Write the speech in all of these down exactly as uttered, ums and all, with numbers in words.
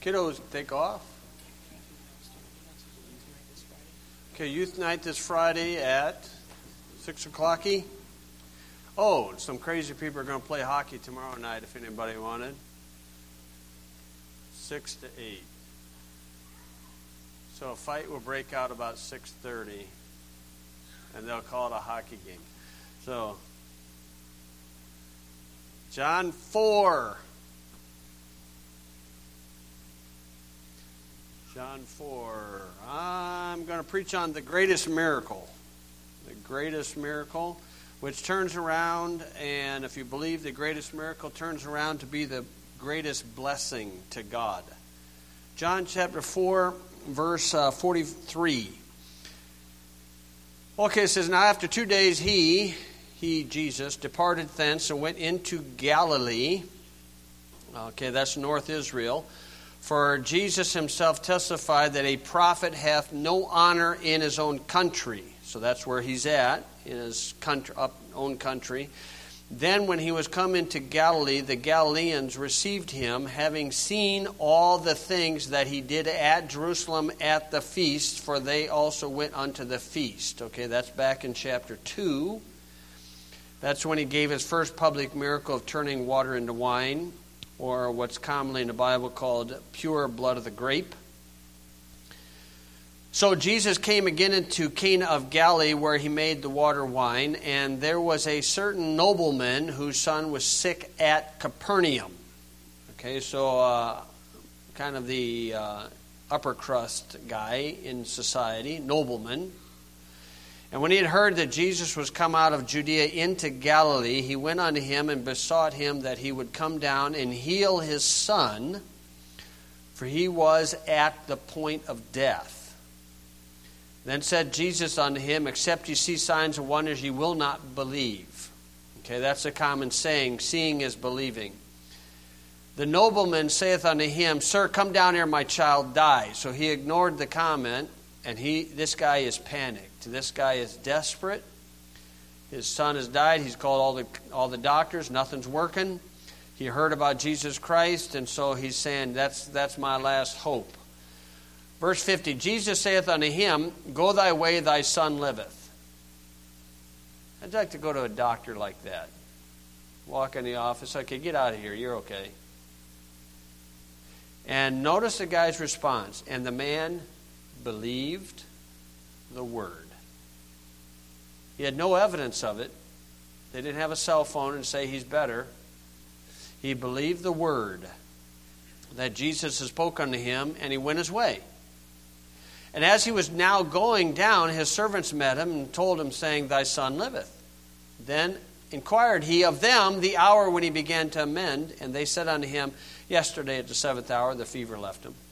Kiddos, take off. Okay, youth night this Friday at six o'clock. Oh, some crazy people are going to play hockey tomorrow night if anybody wanted. Six to eight. So a fight will break out about six thirty, and they'll call it a hockey game. So, John four. John four. I'm going to preach on the greatest miracle. The greatest miracle, which turns around, and if you believe the greatest miracle, turns around to be the greatest blessing to God. John chapter four, verse uh, forty-three. Okay, it says, now after two days he, he, Jesus, departed thence and went into Galilee. Okay, that's North Israel. For Jesus himself testified that a prophet hath no honor in his own country. So that's where he's at, in his country, up, own country. Then when he was come into Galilee, the Galileans received him, having seen all the things that he did at Jerusalem at the feast, for they also went unto the feast. Okay, that's back in chapter two. That's when he gave his first public miracle of turning water into wine, or what's commonly in the Bible called pure blood of the grape. So Jesus came again into Cana of Galilee, where he made the water wine, and there was a certain nobleman whose son was sick at Capernaum. Okay, so uh, kind of the uh, upper crust guy in society, nobleman. And when he had heard that Jesus was come out of Judea into Galilee, he went unto him and besought him that he would come down and heal his son, for he was at the point of death. Then said Jesus unto him, except ye see signs and wonders, ye will not believe. Okay, that's a common saying, seeing is believing. The nobleman saith unto him, Sir, come down here, my child dies. So he ignored the comment, and he this guy is panicked. This guy is desperate. His son has died. He's called all the all the doctors. Nothing's working. He heard about Jesus Christ, and so he's saying, that's that's my last hope. Verse fifty, Jesus saith unto him, Go thy way, thy son liveth. I'd like to go to a doctor like that. Walk in the office, okay, get out of here, you're okay. And notice the guy's response. And the man believed the word. He had no evidence of it. They didn't have a cell phone and say he's better. He believed the word that Jesus had spoken unto him, and he went his way. And as he was now going down, his servants met him and told him, saying, Thy son liveth. Then inquired he of them the hour when he began to amend, and they said unto him, Yesterday at the seventh hour the fever left him.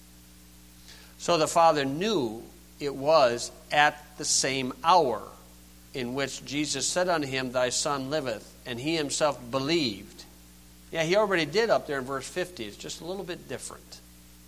So the father knew it was at the same hour in which Jesus said unto him, Thy son liveth, and he himself believed. Yeah, he already did up there in verse fifty. It's just a little bit different.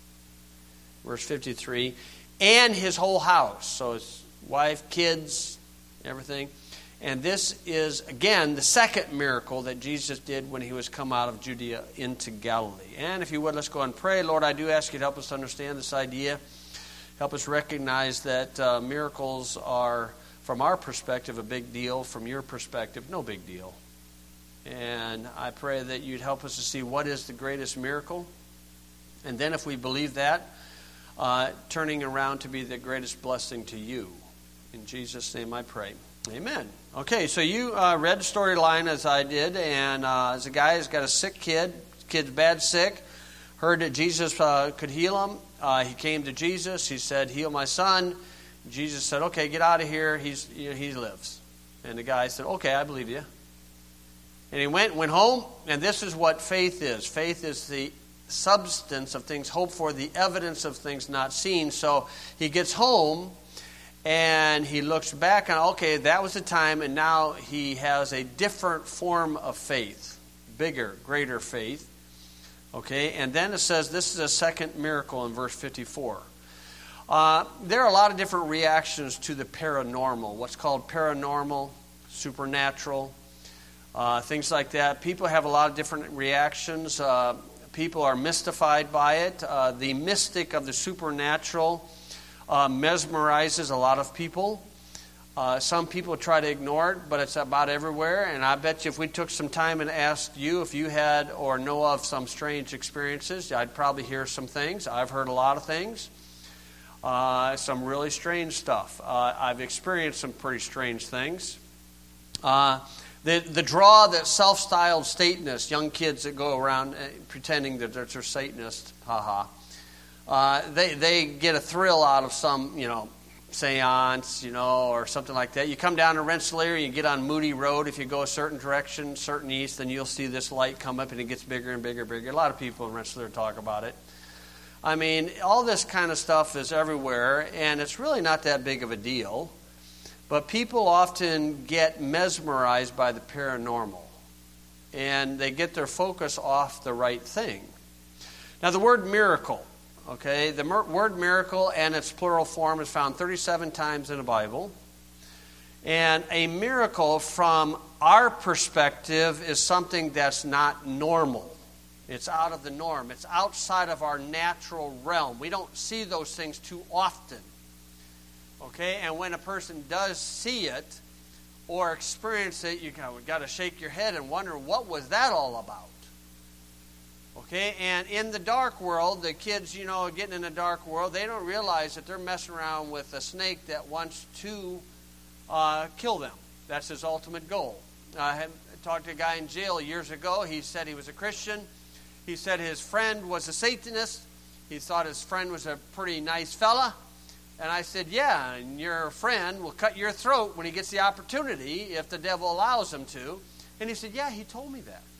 Verse fifty-three, and his whole house. So his wife, kids, everything. And this is, again, the second miracle that Jesus did when he was come out of Judea into Galilee. And if you would, let's go and pray. Lord, I do ask you to help us understand this idea. Help us recognize that uh, miracles are, from our perspective, a big deal. From your perspective, no big deal. And I pray that you'd help us to see what is the greatest miracle. And then if we believe that, uh, turning around to be the greatest blessing to you. In Jesus' name I pray. Amen. Okay, so you uh, read the storyline as I did. And uh, as a guy who's got a sick kid, kid's bad sick, heard that Jesus uh, could heal him. Uh, he came to Jesus. He said, heal my son. Jesus said, okay, get out of here. He's you know, he lives. And the guy said, okay, I believe you. And he went went home. And this is what faith is. Faith is the substance of things hoped for, the evidence of things not seen. So he gets home and he looks back on, okay, that was the time. And now he has a different form of faith. Bigger, greater faith. Okay, and then it says this is a second miracle in verse fifty-four. Uh, there are a lot of different reactions to the paranormal, what's called paranormal, supernatural, uh, things like that. People have a lot of different reactions. Uh, People are mystified by it. Uh, the mystic of the supernatural uh, mesmerizes a lot of people. Uh, some people try to ignore it, but it's about everywhere. And I bet you if we took some time and asked you if you had or know of some strange experiences, I'd probably hear some things. I've heard a lot of things. Uh, some really strange stuff. Uh, I've experienced some pretty strange things. Uh, the, the draw that self-styled Satanists, young kids that go around uh, pretending that they're, they're Satanists, haha, uh, they, they get a thrill out of some, you know, seance, you know, or something like that. You come down to Rensselaer, you get on Moody Road. If you go a certain direction, certain east, then you'll see this light come up and it gets bigger and bigger and bigger. A lot of people in Rensselaer talk about it. I mean, all this kind of stuff is everywhere, and it's really not that big of a deal. But people often get mesmerized by the paranormal, and they get their focus off the right thing. Now, the word miracle. Okay, the mer- word miracle and its plural form is found thirty-seven times in the Bible. And a miracle from our perspective is something that's not normal. It's out of the norm. It's outside of our natural realm. We don't see those things too often. Okay, and when a person does see it or experience it, you got to shake your head and wonder, what was that all about? Okay, and in the dark world, the kids, you know, getting in the dark world, they don't realize that they're messing around with a snake that wants to uh, kill them. That's his ultimate goal. I talked to a guy in jail years ago. He said he was a Christian. He said his friend was a Satanist. He thought his friend was a pretty nice fella. And I said, yeah, and your friend will cut your throat when he gets the opportunity if the devil allows him to. And he said, yeah, he told me that.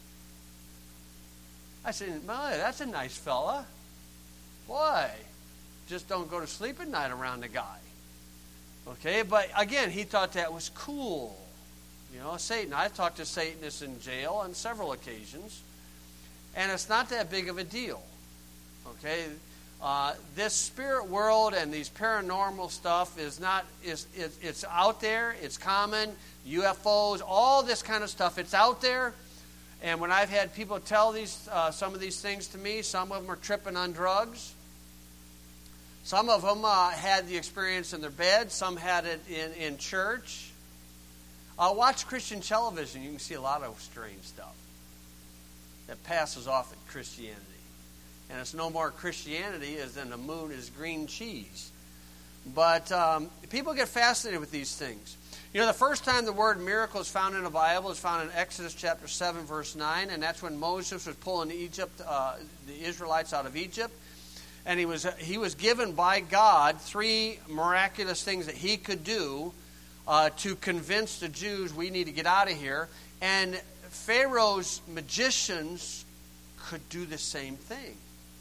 I said, well, that's a nice fella. Boy, just don't go to sleep at night around the guy. Okay, but again, he thought that was cool. You know, Satan. I've talked to Satanists in jail on several occasions, and it's not that big of a deal. Okay, uh, this spirit world and these paranormal stuff is not, is it, it's out there, it's common, U F Os, all this kind of stuff, it's out there. And when I've had people tell these uh, some of these things to me, some of them are tripping on drugs. Some of them uh, had the experience in their bed. Some had it in, in church. Uh, watch Christian television. You can see a lot of strange stuff that passes off at Christianity. And it's no more Christianity as than the moon is green cheese. But um, people get fascinated with these things. You know, the first time the word miracle is found in the Bible is found in Exodus chapter seven, verse nine, and that's when Moses was pulling Egypt, uh, the Israelites out of Egypt. And he was he was given by God three miraculous things that he could do uh, to convince the Jews we need to get out of here. And Pharaoh's magicians could do the same thing.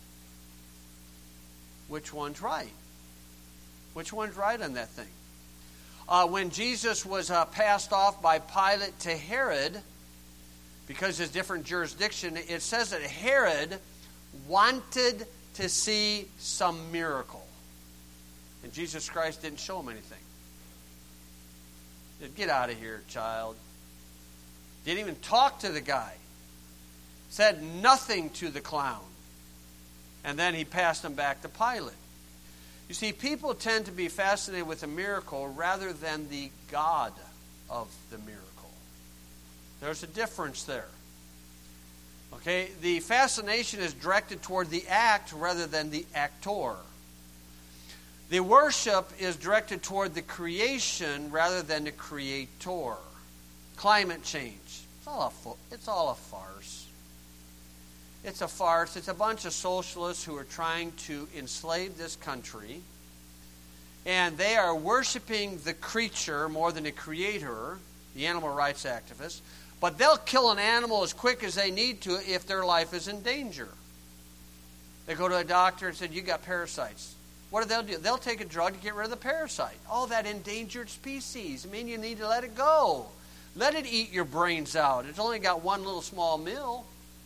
Which one's right? Which one's right on that thing? Uh, when Jesus was uh, passed off by Pilate to Herod, because his different jurisdiction, it says that Herod wanted to see some miracle. And Jesus Christ didn't show him anything. He said, get out of here, child. Didn't even talk to the guy. Said nothing to the clown. And then he passed him back to Pilate. You see, people tend to be fascinated with a miracle rather than the God of the miracle. There's a difference there. Okay, the fascination is directed toward the act rather than the actor. The worship is directed toward the creation rather than the creator. Climate change. It's all a, it's all a farce. It's a farce. It's a bunch of socialists who are trying to enslave this country. And they are worshiping the creature more than the creator, the animal rights activists. But they'll kill an animal as quick as they need to if their life is in danger. They go to a doctor and say, you got parasites. What do they do? They'll take a drug to get rid of the parasite. Oh, that endangered species. I mean, you need to let it go. Let it eat your brains out. It's only got one little small meal.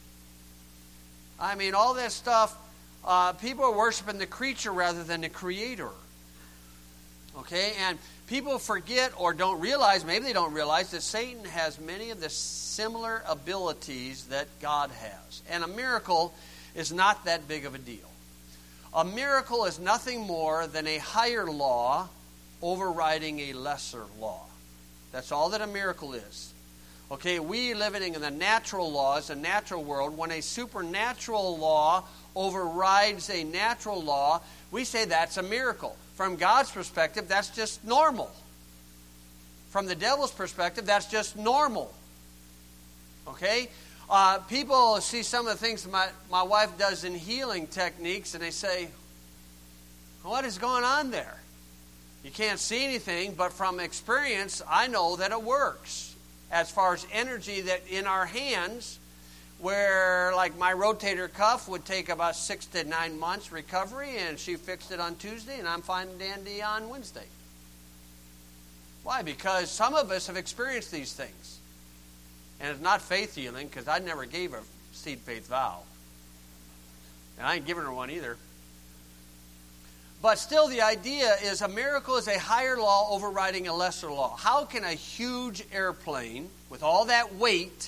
I mean, all that stuff, uh, people are worshiping the creature rather than the creator. Okay, and people forget or don't realize, maybe they don't realize, that Satan has many of the similar abilities that God has. And a miracle is not that big of a deal. A miracle is nothing more than a higher law overriding a lesser law. That's all that a miracle is. Okay, we living in the natural laws, a natural world, when a supernatural law overrides a natural law, we say that's a miracle. From God's perspective, that's just normal. From the devil's perspective, that's just normal. Okay? Uh, people see some of the things my, my wife does in healing techniques, and they say, what is going on there? You can't see anything, but from experience, I know that it works. As far as energy that in our hands, where like my rotator cuff would take about six to nine months recovery, and she fixed it on Tuesday, and I'm fine and dandy on Wednesday. Why? Because some of us have experienced these things. And it's not faith healing, because I never gave a seed faith vow. And I ain't giving her one either. But still, the idea is a miracle is a higher law overriding a lesser law. How can a huge airplane with all that weight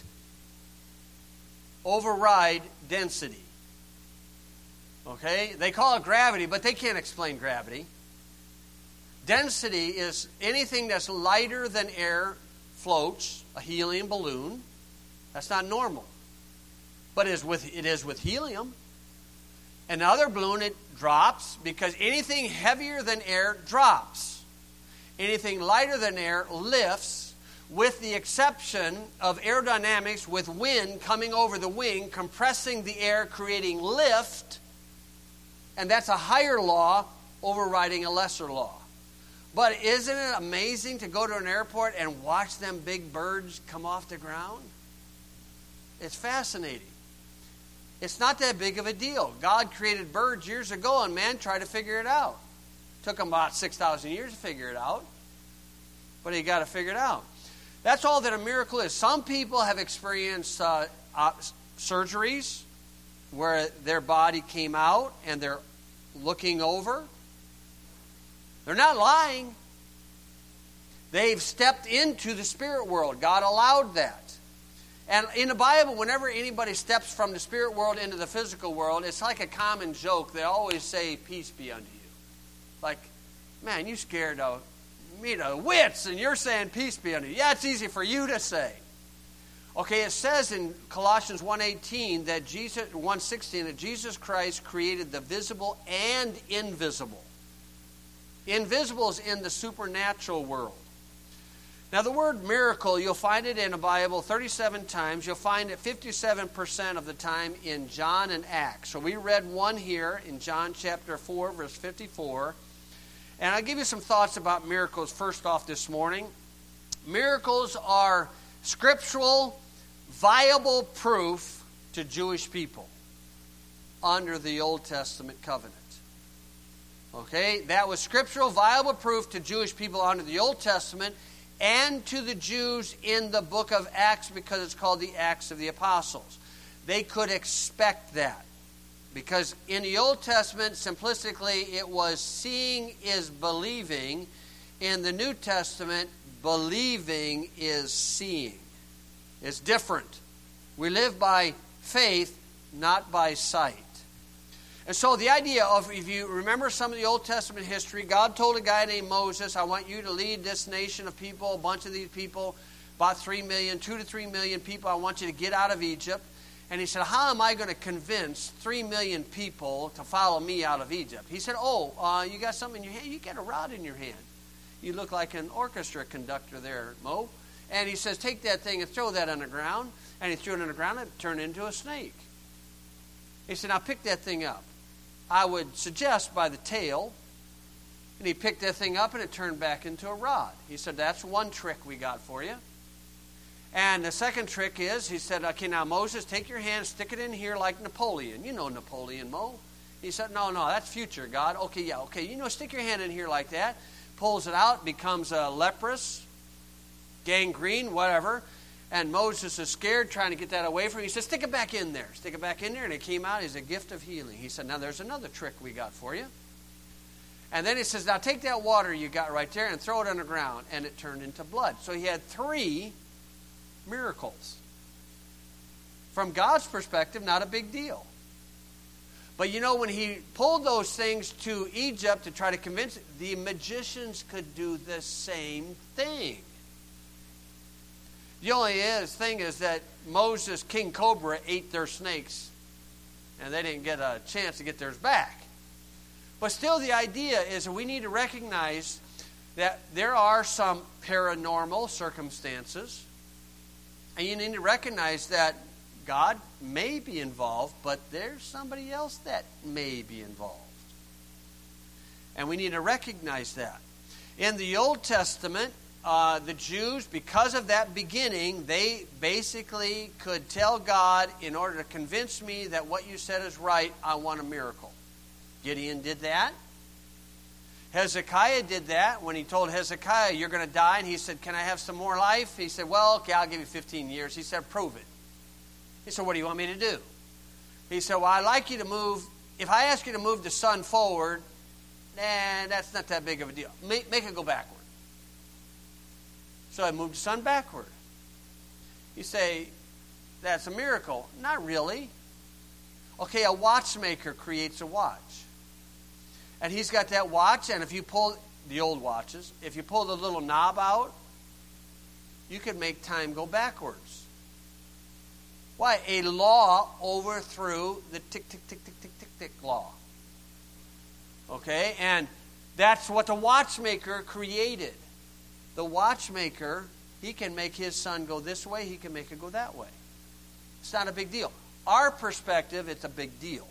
override density? Okay? They call it gravity, but they can't explain gravity. Density is anything that's lighter than air floats, a helium balloon. That's not normal. But it is with, it is with helium. Another balloon, it drops because anything heavier than air drops. Anything lighter than air lifts, with the exception of aerodynamics with wind coming over the wing, compressing the air, creating lift. And that's a higher law overriding a lesser law. But isn't it amazing to go to an airport and watch them big birds come off the ground? It's fascinating. It's not that big of a deal. God created birds years ago, and man tried to figure it out. Took them about six thousand years to figure it out. But he got to figure it out. That's all that a miracle is. Some people have experienced uh, uh, surgeries where their body came out and they're looking over. They're not lying. They've stepped into the spirit world. God allowed that. And in the Bible, whenever anybody steps from the spirit world into the physical world, it's like a common joke. They always say, peace be unto you. Like, man, you scared of me to wits, and you're saying peace be unto you. Yeah, it's easy for you to say. Okay, it says in Colossians one eighteen that Jesus, one sixteen, that Jesus Christ created the visible and invisible. Invisible is in the supernatural world. Now, the word miracle, you'll find it in the Bible thirty-seven times. You'll find it fifty-seven percent of the time in John and Acts. So we read one here in John chapter four, verse fifty-four. And I'll give you some thoughts about miracles first off this morning. Miracles are scriptural, viable proof to Jewish people under the Old Testament covenant. Okay, that was scriptural, viable proof to Jewish people under the Old Testament and to the Jews in the book of Acts, because it's called the Acts of the Apostles. They could expect that. Because in the Old Testament, simplistically, it was seeing is believing. In the New Testament, believing is seeing. It's different. We live by faith, not by sight. And so the idea of, if you remember some of the Old Testament history, God told a guy named Moses, I want you to lead this nation of people, a bunch of these people, about three million, two to three million people. I want you to get out of Egypt. And he said, how am I going to convince three million people to follow me out of Egypt? He said, oh, uh, you got something in your hand? You got a rod in your hand. You look like an orchestra conductor there, Mo. And he says, take that thing and throw that on the ground. And he threw it on the ground and it turned into a snake. He said, now pick that thing up. I would suggest by the tail. And he picked that thing up and it turned back into a rod. He said, that's one trick we got for you. And the second trick is, he said, okay, now Moses, take your hand, stick it in here like Napoleon. You know Napoleon, Mo. He said, no, no, that's future, God. Okay, yeah, okay, you know, stick your hand in here like that. Pulls it out, becomes a leprous, gangrene, whatever. And Moses is scared, trying to get that away from him. He said, stick it back in there. Stick it back in there. And it came out as a gift of healing. He said, now there's another trick we got for you. And then he says, now take that water you got right there and throw it on the ground. And it turned into blood. So he had three miracles. From God's perspective, not a big deal. But you know, when he pulled those things to Egypt to try to convince, the magicians could do the same thing. The only is, thing is that Moses, King Cobra, ate their snakes, and they didn't get a chance to get theirs back. But still, the idea is that we need to recognize that there are some paranormal circumstances, and you need to recognize that God may be involved, but there's somebody else that may be involved. And we need to recognize that. In the Old Testament, uh, the Jews, because of that beginning, they basically could tell God, in order to convince me that what you said is right, I want a miracle. Gideon did that. Hezekiah did that when he told Hezekiah, you're going to die. And he said, can I have some more life? He said, well, okay, I'll give you fifteen years. He said, prove it. He said, what do you want me to do? He said, well, I'd like you to move. If I ask you to move the sun forward, nah, that's not that big of a deal. Make, make it go backward. So I moved the sun backward. You say, that's a miracle. Not really. Okay, a watchmaker creates a watch. And he's got that watch, and if you pull the old watches, if you pull the little knob out, you can make time go backwards. Why? A law overthrew the tick, tick, tick, tick, tick, tick, tick law. Okay? And that's what the watchmaker created. The watchmaker, he can make his sun go this way, he can make it go that way. It's not a big deal. Our perspective, it's a big deal.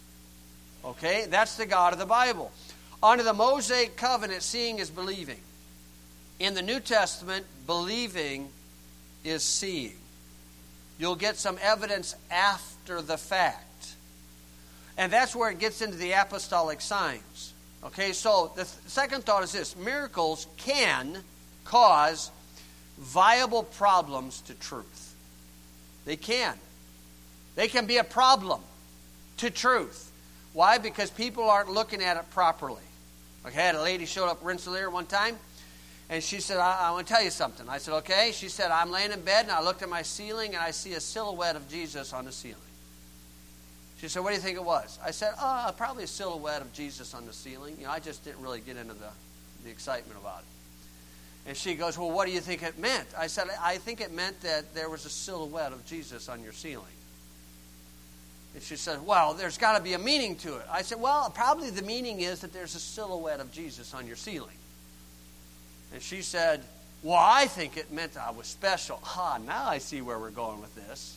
Okay? That's the God of the Bible. Under the Mosaic covenant, seeing is believing. In the New Testament, believing is seeing. You'll get some evidence after the fact. And that's where it gets into the apostolic signs. Okay, so the th- second thought is this. Miracles can cause viable problems to truth. They can. They can be a problem to truth. Why? Because people aren't looking at it properly. Okay, I had a lady showed up at Rensselaer one time, and she said, I, I want to tell you something. I said, okay. She said, I'm laying in bed, and I looked at my ceiling, and I see a silhouette of Jesus on the ceiling. She said, what do you think it was? I said, oh, probably a silhouette of Jesus on the ceiling. You know, I just didn't really get into the, the excitement about it. And she goes, well, what do you think it meant? I said, I think it meant that there was a silhouette of Jesus on your ceiling. And she said, well, there's got to be a meaning to it. I said, well, probably the meaning is that there's a silhouette of Jesus on your ceiling. And she said, well, I think it meant I was special. Ah, now I see where we're going with this.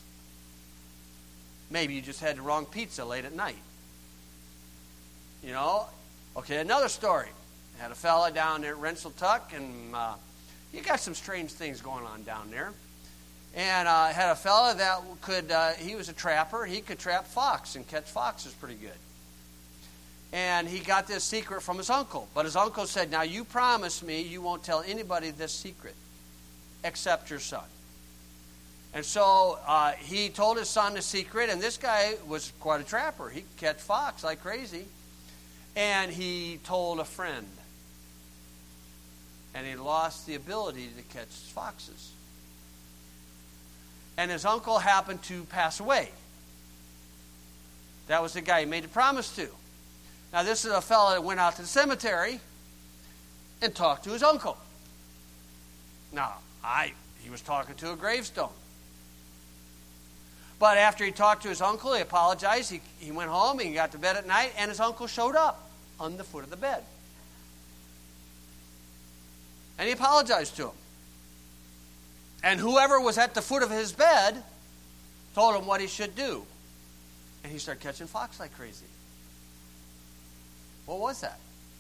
Maybe you just had the wrong pizza late at night. You know? Okay, another story. I had a fella down there at Rensselaer, and uh, you got some strange things going on down there. And I uh, had a fella that could, uh, he was a trapper. He could trap fox and catch foxes pretty good. And he got this secret from his uncle. But his uncle said, now you promise me you won't tell anybody this secret except your son. And so uh, he told his son the secret, and this guy was quite a trapper. He could catch fox like crazy. And he told a friend. And he lost the ability to catch foxes. And his uncle happened to pass away. That was the guy he made the promise to. Now, this is a fellow that went out to the cemetery and talked to his uncle. Now, I he was talking to a gravestone. But after he talked to his uncle, he apologized. He, he went home, he got to bed at night, and his uncle showed up on the foot of the bed. And he apologized to him. And whoever was at the foot of his bed told him what he should do. And he started catching fox like crazy. What was that?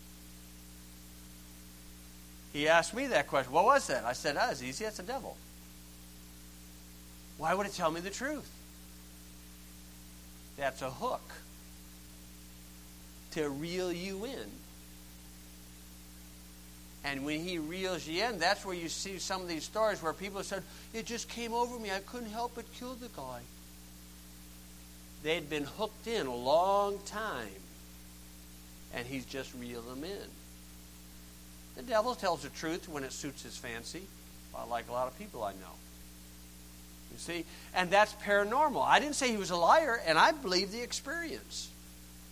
He asked me that question. What was that? I said, oh, it's easy. That's the devil. Why would it tell me the truth? That's a hook to reel you in. And when he reels you in, that's where you see some of these stories where people said, it just came over me. I couldn't help but kill the guy. They'd been hooked in a long time. And he's just reeled them in. The devil tells the truth when it suits his fancy. Like a lot of people I know. You see? And that's paranormal. I didn't say he was a liar, and I believe the experience.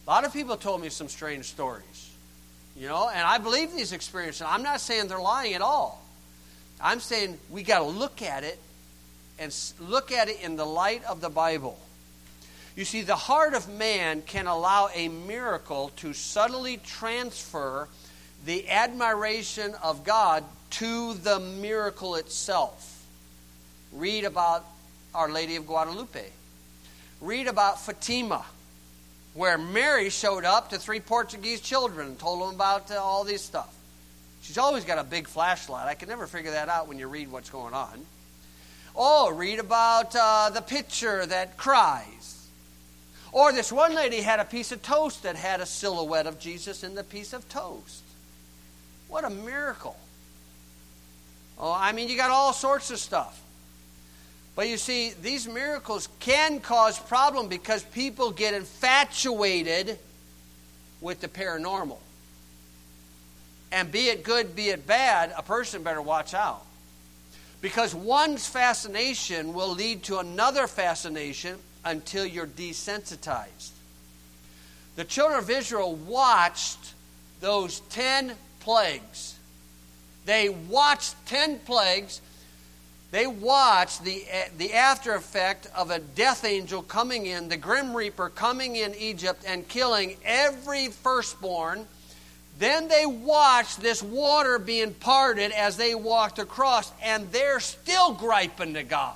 A lot of people told me some strange stories. You know, and I believe these experiences. I'm not saying they're lying at all. I'm saying we got to look at it and look at it in the light of the Bible. You see, the heart of man can allow a miracle to subtly transfer the admiration of God to the miracle itself. Read about Our Lady of Guadalupe. Read about Fatima, where Mary showed up to three Portuguese children and told them about uh, all this stuff. She's always got a big flashlight. I can never figure that out when you read what's going on. Oh, read about uh, the pitcher that cries. Or this one lady had a piece of toast that had a silhouette of Jesus in the piece of toast. What a miracle. Oh, I mean, you got all sorts of stuff. But you see, these miracles can cause problem because people get infatuated with the paranormal. And be it good, be it bad, a person better watch out. Because one's fascination will lead to another fascination until you're desensitized. The children of Israel watched those ten plagues. They watched ten plagues. They watched the, the after effect of a death angel coming in, the Grim Reaper coming in Egypt and killing every firstborn. Then they watched this water being parted as they walked across, and they're still griping to God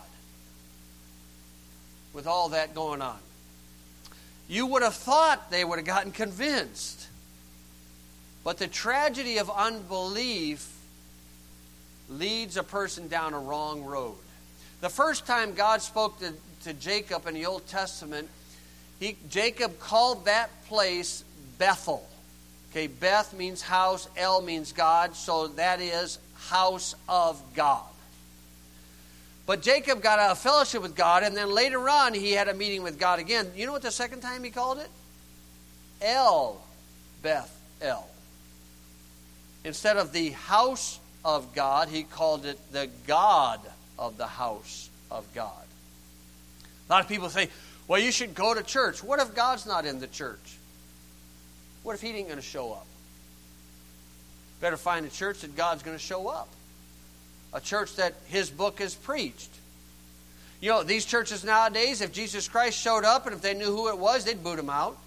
with all that going on. You would have thought they would have gotten convinced. But the tragedy of unbelief leads a person down a wrong road. The first time God spoke to, to Jacob in the Old Testament, he, Jacob called that place Bethel. Okay, Beth means house, El means God, so that is house of God. But Jacob got out of fellowship with God, and then later on he had a meeting with God again. You know what the second time he called it? El Beth El. Instead of the house of God, he called it the God of the house of God. A lot of people say, well, you should go to church. What if God's not in the church? What if he ain't going to show up? Better find a church that God's going to show up. A church that his book is preached. You know, these churches nowadays, if Jesus Christ showed up and if they knew who it was, they'd boot him out.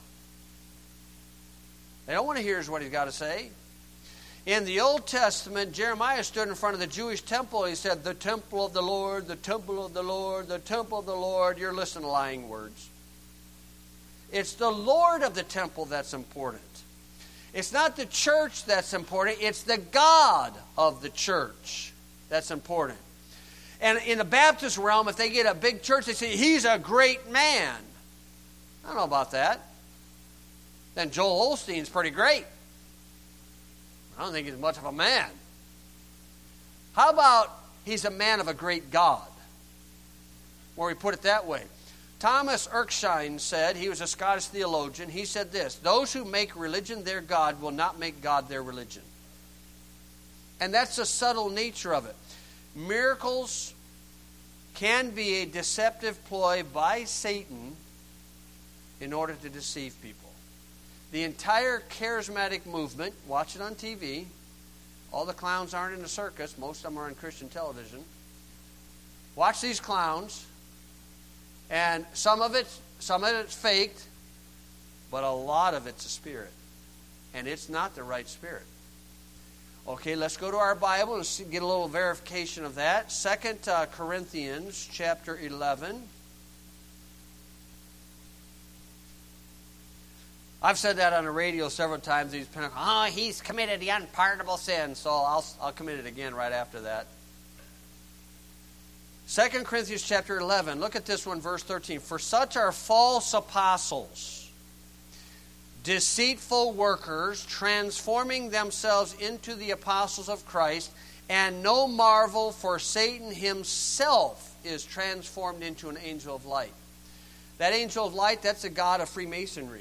They don't want to hear what he's got to say. In the Old Testament, Jeremiah stood in front of the Jewish temple. He said, the temple of the Lord, the temple of the Lord, the temple of the Lord. You're listening to lying words. It's the Lord of the temple that's important. It's not the church that's important. It's the God of the church that's important. And in the Baptist realm, if they get a big church, they say, he's a great man. I don't know about that. Then Joel Osteen's pretty great. I don't think he's much of a man. How about he's a man of a great God? Or we put it that way. Thomas Erskine said, he was a Scottish theologian, he said this, those who make religion their God will not make God their religion. And that's the subtle nature of it. Miracles can be a deceptive ploy by Satan in order to deceive people. The entire charismatic movement, watch it on T V. All the clowns aren't in the circus. Most of them are on Christian television. Watch these clowns. And some of it, some of it's faked, but a lot of it's a spirit. And it's not the right spirit. Okay, let's go to our Bible and see, get a little verification of that. Second uh, Corinthians chapter eleven. I've said that on the radio several times. These Pentecostals, oh, he's committed the unpardonable sin. So I'll I'll commit it again right after that. Second Corinthians chapter eleven. Look at this one, verse thirteen. For such are false apostles, deceitful workers, transforming themselves into the apostles of Christ, and no marvel, for Satan himself is transformed into an angel of light. That angel of light, that's a god of Freemasonry.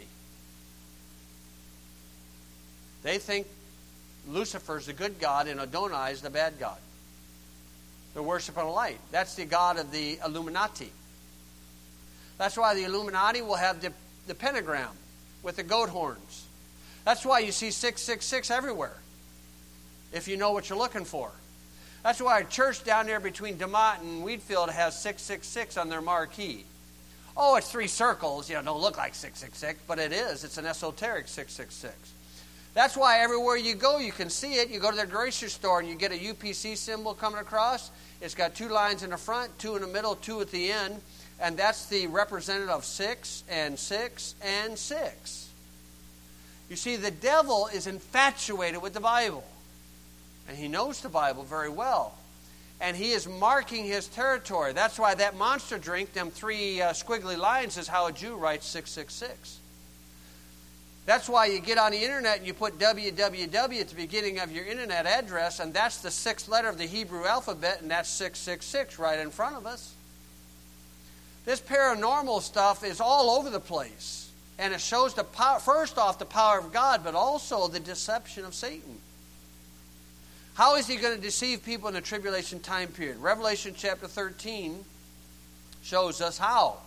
They think Lucifer's the good god and Adonai is the bad god. They're worshiping a light. That's the god of the Illuminati. That's why the Illuminati will have the, the pentagram with the goat horns. That's why you see six six six everywhere, if you know what you're looking for. That's why a church down there between DeMott and Wheatfield has six six six on their marquee. Oh, it's three circles. You know, don't look like six six six, but it is. It's an esoteric six six six. That's why everywhere you go, you can see it. You go to the grocery store and you get a U P C symbol coming across. It's got two lines in the front, two in the middle, two at the end. And that's the representative of six and six and six. You see, the devil is infatuated with the Bible. And he knows the Bible very well. And he is marking his territory. That's why that monster drink, them three uh, squiggly lines, is how a Jew writes six six six. That's why you get on the internet and you put W W W at the beginning of your internet address, and that's the sixth letter of the Hebrew alphabet, and that's six six six right in front of us. This paranormal stuff is all over the place. And it shows, the power, first off, the power of God, but also the deception of Satan. How is he going to deceive people in the tribulation time period? Revelation chapter thirteen shows us how.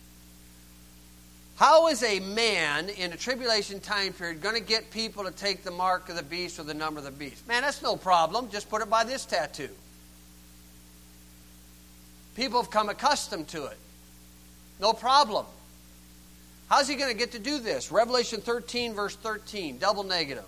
How is a man in the tribulation time period going to get people to take the mark of the beast or the number of the beast? Man, that's no problem. Just put it by this tattoo. People have come accustomed to it. No problem. How's he going to get to do this? Revelation thirteen, verse thirteen, double negative.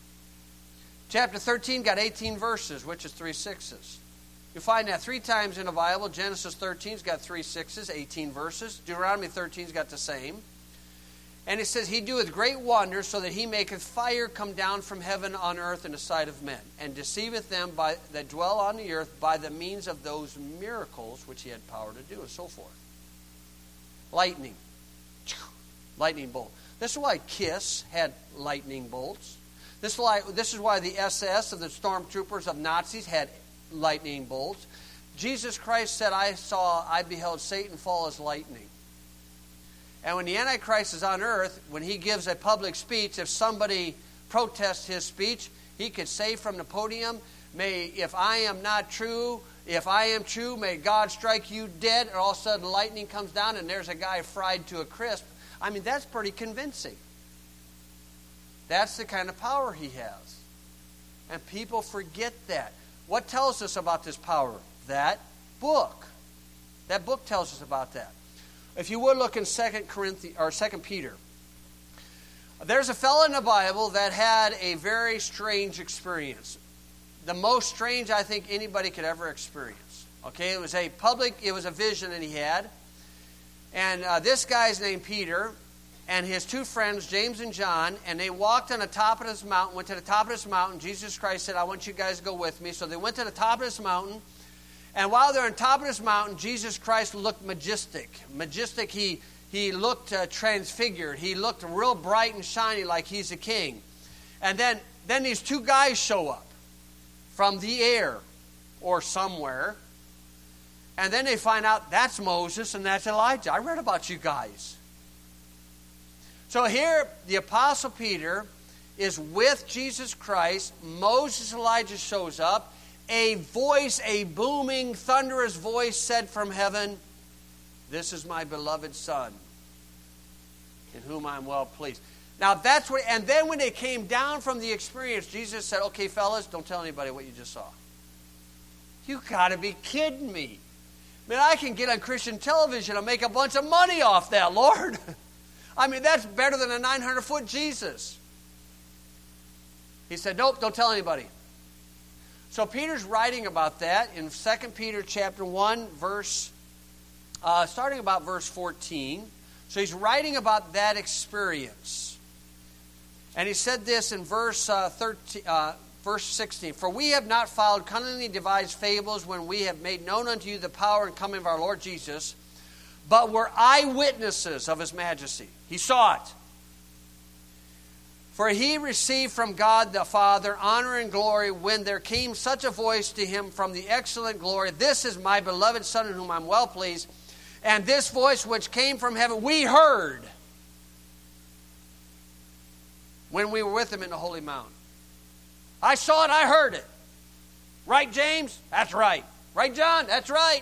Chapter thirteen got eighteen verses, which is three sixes. You find that three times in the Bible. Genesis thirteen's got three sixes, eighteen verses. Deuteronomy thirteen's got the same. And it says, He doeth great wonders, so that He maketh fire come down from heaven on earth in the sight of men, and deceiveth them by, that dwell on the earth by the means of those miracles which He had power to do, and so forth. Lightning. Lightning bolt. This is why KISS had lightning bolts. This is why, this is why the S S of the stormtroopers of Nazis had lightning bolts. Jesus Christ said, I saw, I beheld Satan fall as lightning. And when the Antichrist is on earth, when he gives a public speech, if somebody protests his speech, he could say from the podium, may, if I am not true, if I am true, may God strike you dead. And all of a sudden lightning comes down and there's a guy fried to a crisp. I mean, that's pretty convincing. That's the kind of power he has. And people forget that. What tells us about this power? That book. That book tells us about that. If you would look in Second Corinthians or Second Peter. There's a fellow in the Bible that had a very strange experience. The most strange I think anybody could ever experience. Okay, it was a public, it was a vision that he had. And uh, this guy's named Peter, and his two friends, James and John, and they walked on the top of this mountain, went to the top of this mountain. Jesus Christ said, I want you guys to go with me. So they went to the top of this mountain. And while they're on top of this mountain, Jesus Christ looked majestic. Majestic, he, he looked uh, transfigured. He looked real bright and shiny like he's a king. And then, then these two guys show up from the air or somewhere. And then they find out that's Moses and that's Elijah. I read about you guys. So here, the Apostle Peter is with Jesus Christ. Moses, Elijah shows up. A voice, a booming, thunderous voice said from heaven, this is my beloved Son, in whom I am well pleased. Now that's what, and then when they came down from the experience, Jesus said, okay, fellas, don't tell anybody what you just saw. You got to be kidding me. Man, I can get on Christian television and make a bunch of money off that, Lord. I mean, that's better than a nine hundred foot Jesus. He said, nope, don't tell anybody. So Peter's writing about that in Second Peter chapter one, verse, uh, starting about verse fourteen. So he's writing about that experience. And he said this in verse uh, thirteen, uh, verse sixteen. For we have not followed cunningly devised fables when we have made known unto you the power and coming of our Lord Jesus, but were eyewitnesses of His majesty. He saw it. For He received from God the Father honor and glory when there came such a voice to Him from the excellent glory, this is my beloved Son in whom I am well pleased. And this voice which came from heaven we heard when we were with Him in the holy mount. I saw it, I heard it. Right, James? That's right. Right, John? That's right.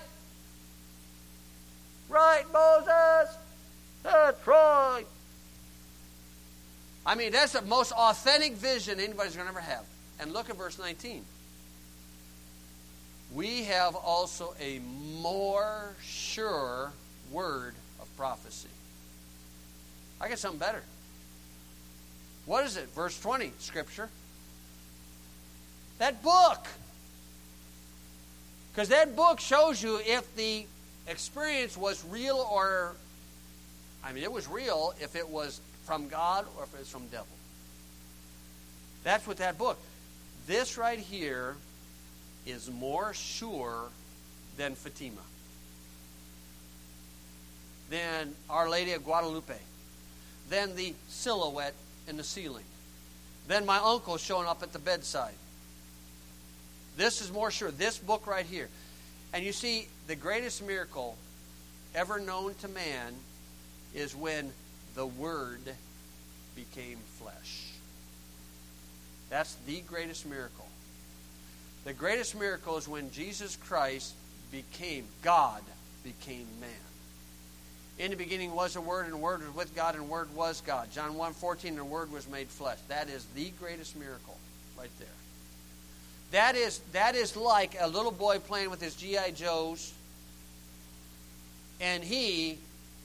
Right, Moses? That's right. I mean, that's the most authentic vision anybody's going to ever have. And look at verse nineteen. We have also a more sure word of prophecy. I got something better. What is it? Verse twenty, Scripture. That book. Because that book shows you if the experience was real or, I mean, it was real if it was from God or if it was from the devil. That's what that book. This right here is more sure than Fatima, than Our Lady of Guadalupe, than the silhouette in the ceiling, than my uncle showing up at the bedside. This is more sure. This book right here. And you see, the greatest miracle ever known to man is when the Word became flesh. That's the greatest miracle. The greatest miracle is when Jesus Christ became, God became man. In the beginning was a Word, and the Word was with God, and the Word was God. John one fourteen, and the Word was made flesh. That is the greatest miracle right there. That is, that is like a little boy playing with his G I Joes, and he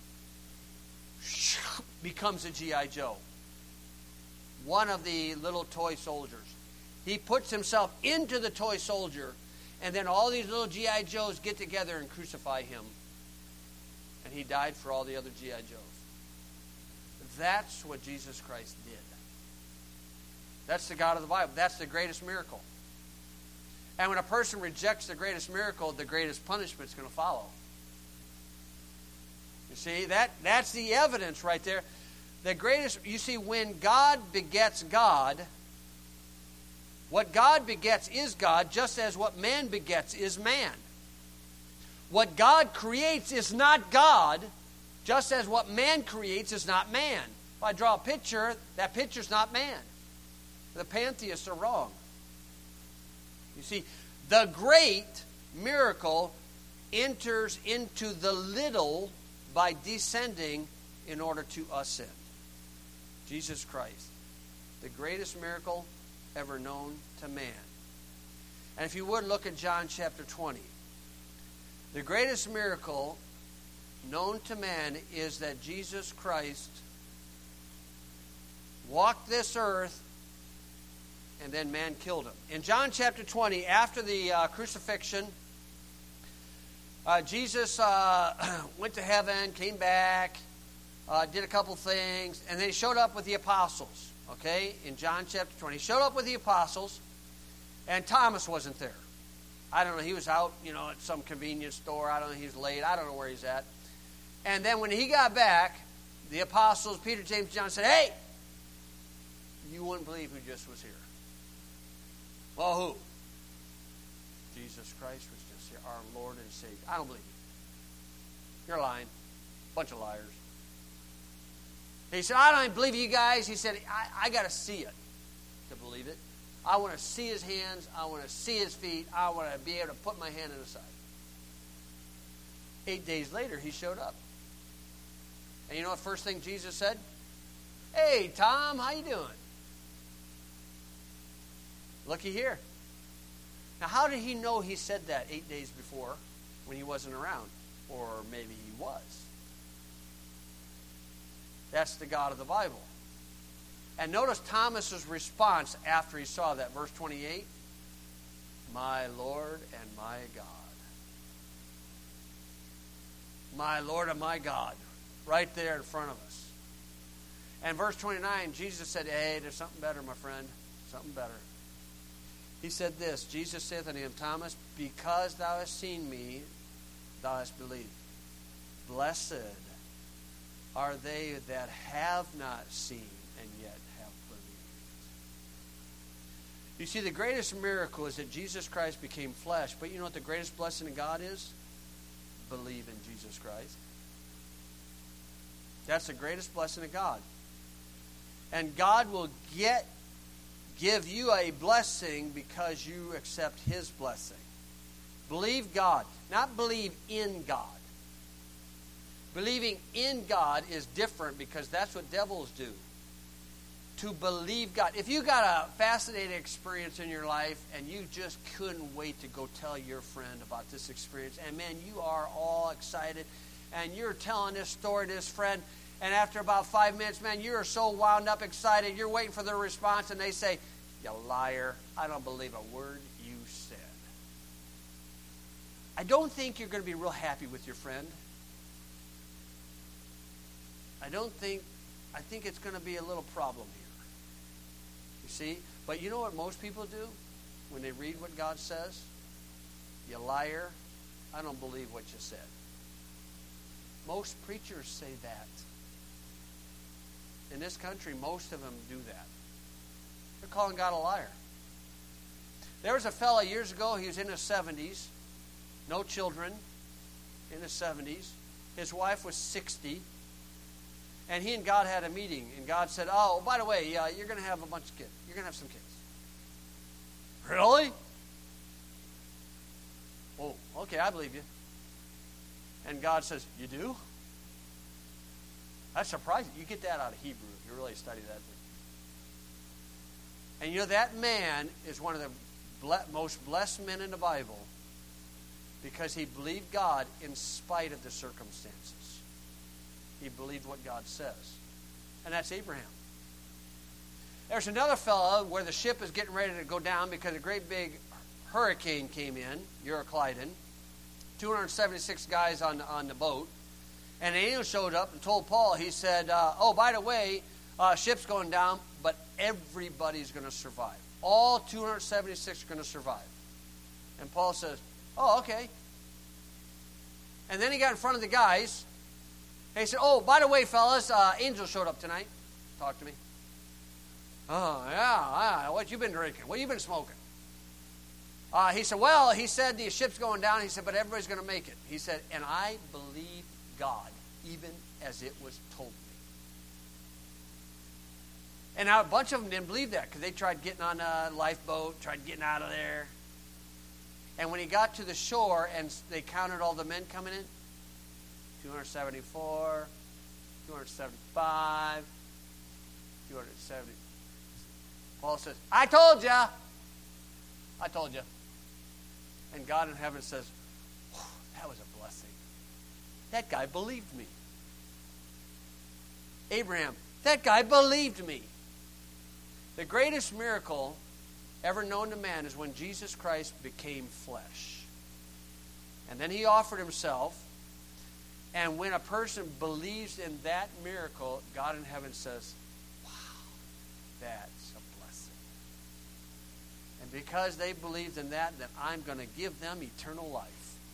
becomes a G I Joe. One of the little toy soldiers. He puts himself into the toy soldier, and then all these little G I Joes get together and crucify him. And he died for all the other G I Joes. That's what Jesus Christ did. That's the God of the Bible. That's the greatest miracle. And when a person rejects the greatest miracle, the greatest punishment is going to follow. You see, that, that's the evidence right there. The greatest, you see, when God begets God, what God begets is God, just as what man begets is man. What God creates is not God, just as what man creates is not man. If I draw a picture, that picture's not man. The pantheists are wrong. You see, the great miracle enters into the little by descending in order to ascend. Jesus Christ, the greatest miracle ever known to man. And if you would, look at John chapter twenty. The greatest miracle known to man is that Jesus Christ walked this earth and then man killed him. In John chapter twenty, after the uh, crucifixion, uh, Jesus uh, went to heaven, came back, uh, did a couple things, and then he showed up with the apostles. Okay, in John chapter twenty. He showed up with the apostles, and Thomas wasn't there. I don't know, he was out, you know, at some convenience store. I don't know, he was late. I don't know where he's at. And then when he got back, the apostles, Peter, James, John, said, "Hey, you wouldn't believe who just was here." Well, who? Jesus Christ was just here, our Lord and Savior. I don't believe you. You're lying. Bunch of liars. He said, "I don't even believe you guys." He said, I, I got to see it to believe it. I want to see his hands. I want to see his feet. I want to be able to put my hand in his side. Eight days later, he showed up. And you know what first thing Jesus said? "Hey, Tom, how you doing? Looky here." Now, how did he know he said that eight days before when he wasn't around? Or maybe he was. That's the God of the Bible. And notice Thomas's response after he saw that. Verse twenty-eight. "My Lord and my God." My Lord and my God. Right there in front of us. And verse twenty-nine, Jesus said, "Hey, there's something better, my friend. Something better." He said this, Jesus saith unto him, "Thomas, because thou hast seen me, thou hast believed. Blessed are they that have not seen and yet have believed." You see, the greatest miracle is that Jesus Christ became flesh. But you know what the greatest blessing of God is? Believe in Jesus Christ. That's the greatest blessing of God. And God will get give you a blessing because you accept his blessing. Believe God, not believe in God. Believing in God is different because that's what devils do. to believe God. If you got a fascinating experience in your life and you just couldn't wait to go tell your friend about this experience, and man, you are all excited, and you're telling this story to this friend, and after about five minutes, man, you are so wound up, excited, you're waiting for their response, and they say, "You liar, I don't believe a word you said." I don't think you're going to be real happy with your friend. I don't think, I think it's going to be a little problem here. You see? But you know what most people do when they read what God says? "You liar, I don't believe what you said." Most preachers say that. In this country, most of them do that. They're calling God a liar. There was a fellow years ago, he was in his seventies, no children, in his seventies. His wife was sixty. And he and God had a meeting, and God said, "Oh, by the way, uh, you're going to have a bunch of kids. You're going to have some kids." "Really?" "Oh, okay, I believe you." And God says, "You do?" That's surprising. You get that out of Hebrew if you really study that thing. And you know, that man is one of the ble- most blessed men in the Bible because he believed God in spite of the circumstances. He believed what God says. And that's Abraham. There's another fellow where the ship is getting ready to go down because a great big hurricane came in, Euroclydon. two hundred seventy-six guys on, on the boat. And an angel showed up and told Paul, he said, uh, oh, by the way, uh, ship's going down, but everybody's going to survive. All two hundred seventy-six are going to survive. And Paul says, oh, okay. And then he got in front of the guys. And he said, oh, by the way, fellas, uh, angel showed up tonight. Talk to me. Oh, yeah, yeah. What you been drinking? What you been smoking? Uh, he said, well, he said the ship's going down. He said, but everybody's going to make it. He said, and I believe God, even as it was told me. And now a bunch of them didn't believe that because they tried getting on a lifeboat, tried getting out of there. And when he got to the shore and they counted all the men coming in, two hundred seventy-four, two hundred seventy-five, two hundred seventy. Paul says, I told you. I told you. And God in heaven says, that was a blessing. That guy believed me. Abraham, that guy believed me. The greatest miracle ever known to man is when Jesus Christ became flesh. And then he offered himself. And when a person believes in that miracle, God in heaven says, wow, that's a blessing. And because they believed in that, then I'm going to give them eternal life.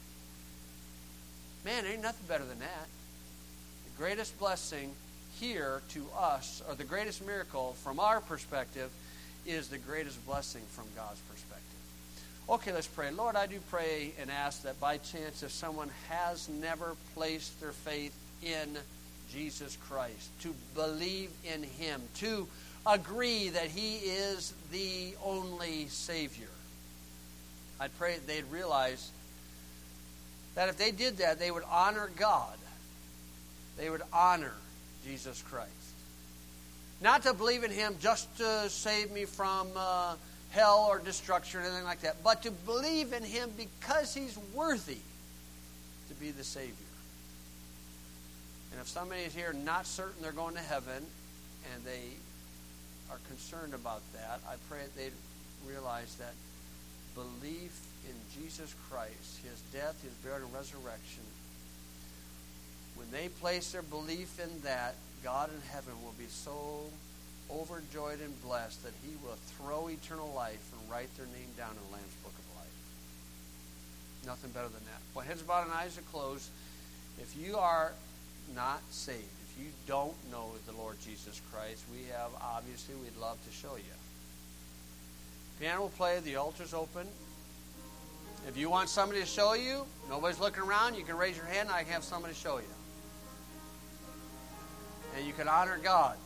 Man, there ain't nothing better than that. The greatest blessing here to us, or the greatest miracle from our perspective, is the greatest blessing from God's perspective. Okay, let's pray. Lord, I do pray and ask that by chance if someone has never placed their faith in Jesus Christ, to believe in Him, to agree that He is the only Savior, I pray they'd realize that if they did that, they would honor God. They would honor Jesus Christ. Not to believe in Him just to save me from uh, hell or destruction or anything like that, but to believe in Him because He's worthy to be the Savior. And if somebody is here not certain they're going to heaven and they are concerned about that, I pray that they'd realize that belief in Jesus Christ, His death, His burial, and resurrection, when they place their belief in that, God in heaven will be so overjoyed and blessed that He will throw eternal life and write their name down in the Lamb's Book of Life. Nothing better than that. Well, heads bowed and eyes are closed. If you are not saved, if you don't know the Lord Jesus Christ, we have, obviously, we'd love to show you. Piano will play, the altar's open. If you want somebody to show you, nobody's looking around, you can raise your hand and I can have somebody show you. And you can honor God.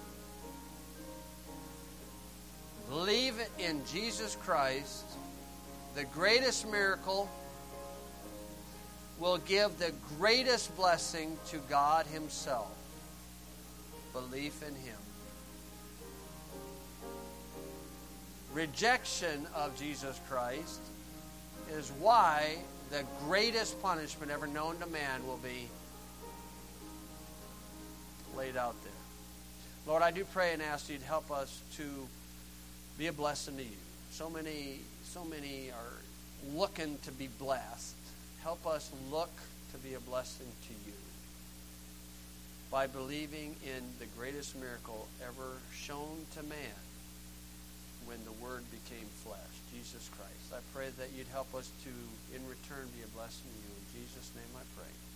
Believe in Jesus Christ. The greatest miracle will give the greatest blessing to God Himself. Belief in Him. Rejection of Jesus Christ is why the greatest punishment ever known to man will be laid out there. Lord, I do pray and ask you to help us to be a blessing to you. So many, so many are looking to be blessed. Help us look to be a blessing to you by believing in the greatest miracle ever shown to man when the Word became flesh, Jesus Christ. I pray that you'd help us to, in return, be a blessing to you. In Jesus' name I pray.